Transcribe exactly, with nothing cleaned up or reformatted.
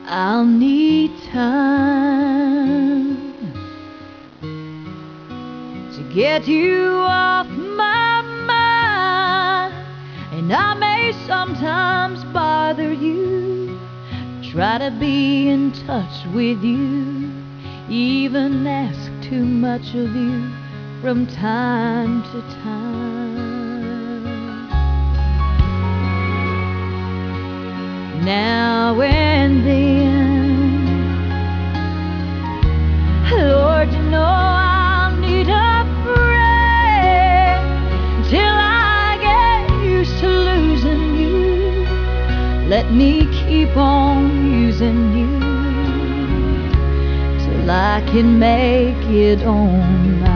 I'll need time to get you off my mind, and I may sometimes bother you, try to be in touch with you, even ask too much of you from time to time. Now and then, Lord, you know I'll need a friend till I get used to losing you. Let me keep on using you till I can make it on my